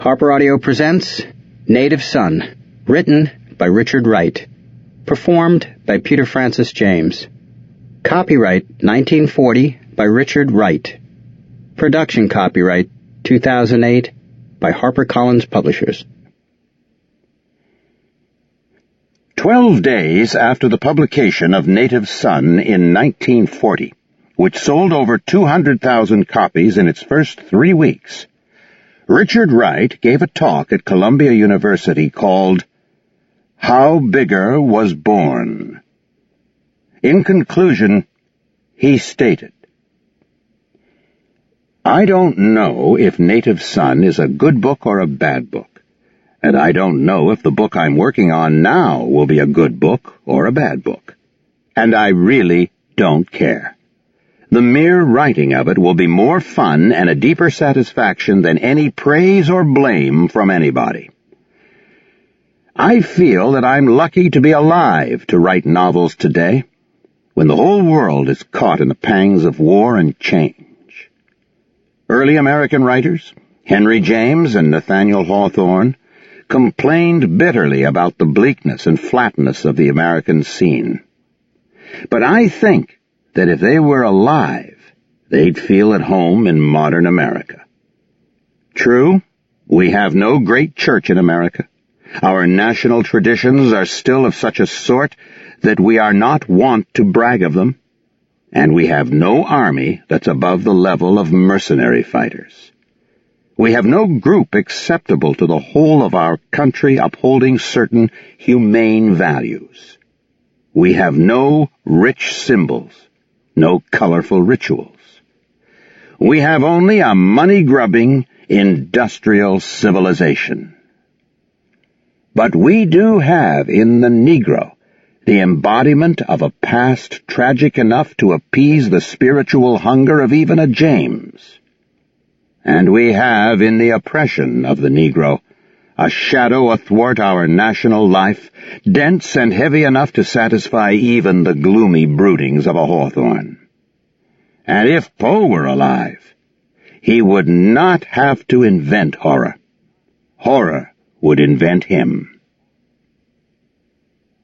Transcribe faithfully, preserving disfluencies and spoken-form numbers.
Harper Audio presents Native Son, written by Richard Wright, performed by Peter Francis James. Copyright nineteen forty by Richard Wright. Production copyright two thousand eight by HarperCollins Publishers. Twelve days after the publication of Native Son in nineteen forty, which sold over two hundred thousand copies in its first three weeks, Richard Wright gave a talk at Columbia University called How Bigger Was Born. In conclusion, he stated, I don't know if Native Son is a good book or a bad book, and I don't know if the book I'm working on now will be a good book or a bad book, and I really don't care. The mere writing of it will be more fun and a deeper satisfaction than any praise or blame from anybody. I feel that I'm lucky to be alive to write novels today, when the whole world is caught in the pangs of war and change. Early American writers, Henry James and Nathaniel Hawthorne, complained bitterly about the bleakness and flatness of the American scene. But I think that if they were alive, they'd feel at home in modern America. True, we have no great church in America. Our national traditions are still of such a sort that we are not wont to brag of them, and we have no army that's above the level of mercenary fighters. We have no group acceptable to the whole of our country upholding certain humane values. We have no rich symbols, no colorful rituals. We have only a money-grubbing, industrial civilization. But we do have in the Negro the embodiment of a past tragic enough to appease the spiritual hunger of even a James. And we have in the oppression of the Negro a shadow athwart our national life, dense and heavy enough to satisfy even the gloomy broodings of a Hawthorne. And if Poe were alive, he would not have to invent horror. Horror would invent him.